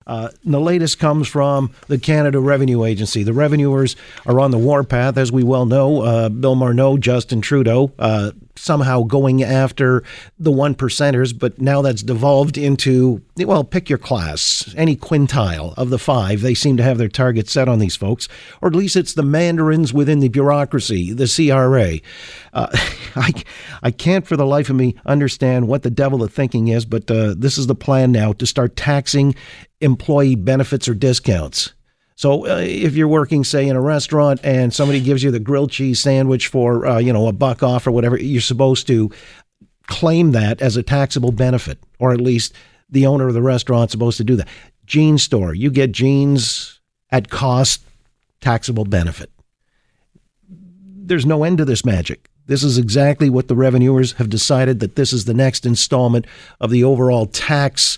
The latest comes from the Canada Revenue Agency. The revenuers are on the warpath, as we well know. Bill Morneau, Justin Trudeau, somehow going after the one percenters, but now that's devolved into, well, pick your class, any quintile of the five. They seem to have their target set on these folks, or at least it's the mandarins within the bureaucracy, the CRA. I can't for the life of me understand what the devil of thinking is, but this is the plan now, to start taxing employee benefits or discounts. So if you're working, say, in a restaurant and somebody gives you the grilled cheese sandwich for, $1 off or whatever, you're supposed to claim that as a taxable benefit, or at least the owner of the restaurant's supposed to do that. Jeans store, you get jeans at cost, taxable benefit. There's no end to this magic. This is exactly what the revenuers have decided, that this is the next installment of the overall tax,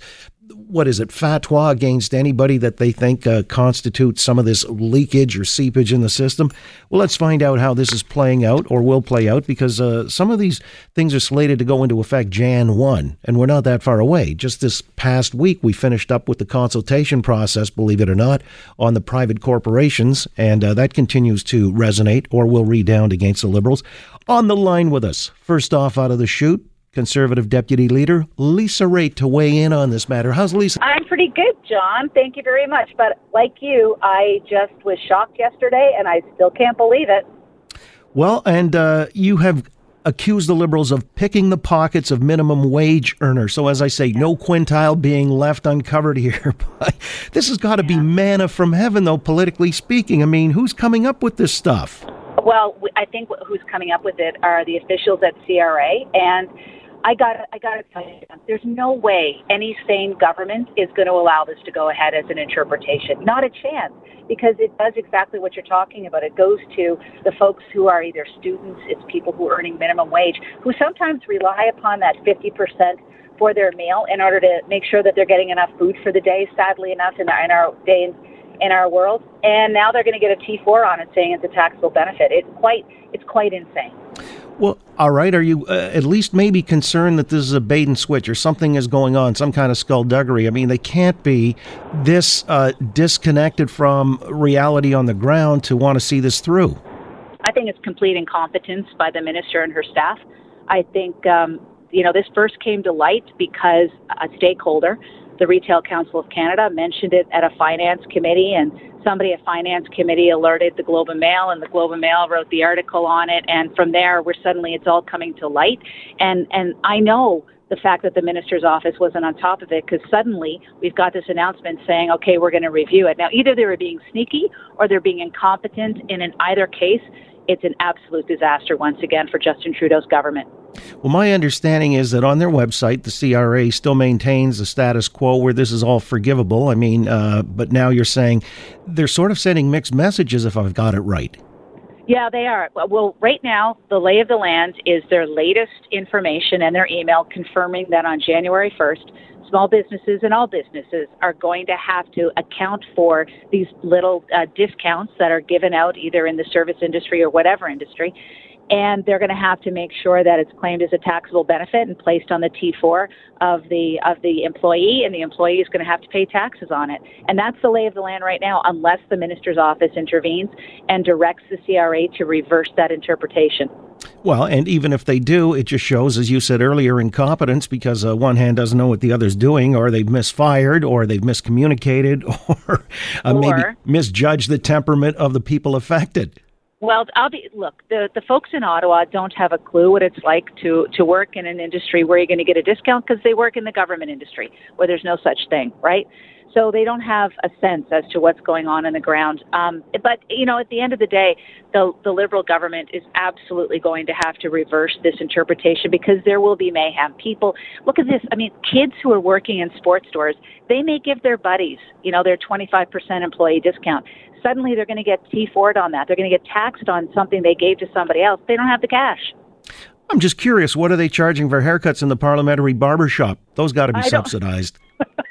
fatwa against anybody that they think constitutes some of this leakage or seepage in the system. Well, let's find out how this is playing out, or will play out, because some of these things are slated to go into effect Jan 1, and we're not that far away. Just this past week, we finished up with the consultation process, believe it or not, on the private corporations, and that continues to resonate, or will redound against the Liberals. On the line with us, first off out of the chute, Conservative Deputy Leader Lisa Raitt to weigh in on this matter. How's Lisa? I'm pretty good, John. Thank you very much. But like you, I just was shocked yesterday, and I still can't believe it. Well, and you have accused the Liberals of picking the pockets of minimum wage earners. So as I say, no quintile being left uncovered here. This has got to be manna from heaven, though, politically speaking. I mean, who's coming up with this stuff? Well, I think who's coming up with it are the officials at CRA, and I got to tell you, there's no way any sane government is going to allow this to go ahead as an interpretation. Not a chance, because it does exactly what you're talking about. It goes to the folks who are either students, it's people who are earning minimum wage, who sometimes rely upon that 50% for their meal in order to make sure that they're getting enough food for the day, sadly enough, in our day in our world. And now they're going to get a T4 on it saying it's a taxable benefit. It's quite insane. Well, all right. Are you at least maybe concerned that this is a bait and switch, or something is going on, some kind of skullduggery? I mean, they can't be this disconnected from reality on the ground to want to see this through. I think it's complete incompetence by the minister and her staff. I think, this first came to light because a stakeholder, the Retail Council of Canada, mentioned it at a finance committee, and somebody at finance committee alerted the Globe and Mail, and the Globe and Mail wrote the article on it. And from there, it's all coming to light. And I know the fact that the minister's office wasn't on top of it, because suddenly we've got this announcement saying, okay, we're going to review it. Now, either they were being sneaky or they're being incompetent. And in either case, it's an absolute disaster once again for Justin Trudeau's government. Well, my understanding is that on their website, the CRA still maintains the status quo where this is all forgivable. I mean, but now you're saying they're sort of sending mixed messages, if I've got it right. Yeah, they are. Well, right now, the lay of the land is their latest information and their email confirming that on January 1st, small businesses and all businesses are going to have to account for these little discounts that are given out either in the service industry or whatever industry. And they're going to have to make sure that it's claimed as a taxable benefit and placed on the T4 of the employee, and the employee is going to have to pay taxes on it. And that's the lay of the land right now, unless the minister's office intervenes and directs the CRA to reverse that interpretation. Well, and even if they do, it just shows, as you said earlier, incompetence, because one hand doesn't know what the other's doing, or they've misfired, or they've miscommunicated, or maybe misjudged the temperament of the people affected. Well, the folks in Ottawa don't have a clue what it's like to work in an industry where you're going to get a discount, because they work in the government industry where there's no such thing, right? So they don't have a sense as to what's going on the ground. But, at the end of the day, the Liberal government is absolutely going to have to reverse this interpretation, because there will be mayhem. People, look at this. I mean, kids who are working in sports stores, they may give their buddies, their 25% employee discount. Suddenly they're going to get T4'd on that. They're going to get taxed on something they gave to somebody else. They don't have the cash. I'm just curious, what are they charging for haircuts in the parliamentary barber shop? Those got to be subsidized.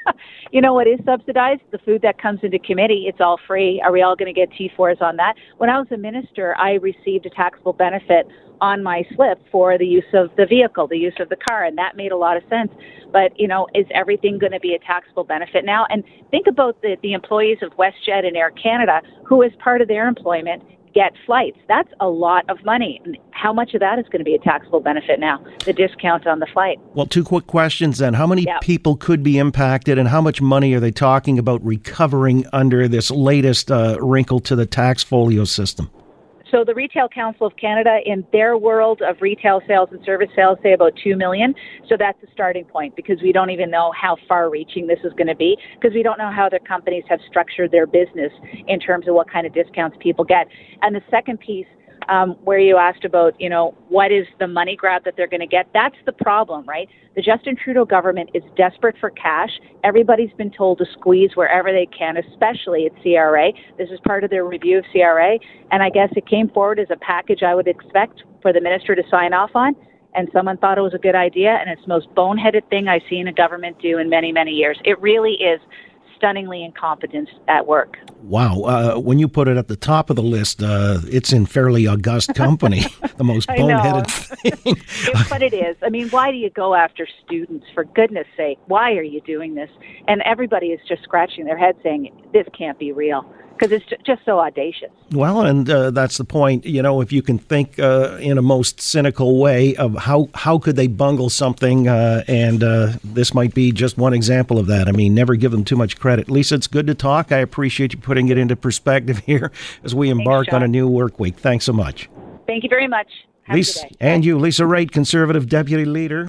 You know what is subsidized? The food that comes into committee. It's all free. Are we all going to get T4s on that? When I was a minister, I received a taxable benefit on my slip for the use of the vehicle, the use of the car, and that made a lot of sense. But, is everything going to be a taxable benefit now? And think about the employees of WestJet and Air Canada who, as part of their employment, get flights. That's a lot of money. How much of that is going to be a taxable benefit now, the discount on the flight? Well, two quick questions then. How many people could be impacted, and how much money are they talking about recovering under this latest wrinkle to the tax folio system? So the Retail Council of Canada, in their world of retail sales and service sales, say about $2 million. So that's a starting point, because we don't even know how far-reaching this is going to be, because we don't know how their companies have structured their business in terms of what kind of discounts people get. And the second piece, where you asked about, what is the money grab that they're going to get? That's the problem, right? The Justin Trudeau government is desperate for cash. Everybody's been told to squeeze wherever they can, especially at CRA. This is part of their review of CRA. And I guess it came forward as a package I would expect for the minister to sign off on. And someone thought it was a good idea. And it's the most boneheaded thing I've seen a government do in many, many years. It really is stunningly incompetent at work. Wow. When you put it at the top of the list, it's in fairly august company, the most boneheaded thing. But it is. I mean, why do you go after students, for goodness sake? Why are you doing this? And everybody is just scratching their head saying, this can't be real, because it's just so audacious. Well, and that's the point. If you can think in a most cynical way of how could they bungle something, and this might be just one example of that. I mean, never give them too much credit. Lisa, it's good to talk. I appreciate you putting it into perspective here as we embark on a new work week. Thanks so much. Thank you very much. Have a good day. And you, Lisa Raitt, Conservative Deputy Leader.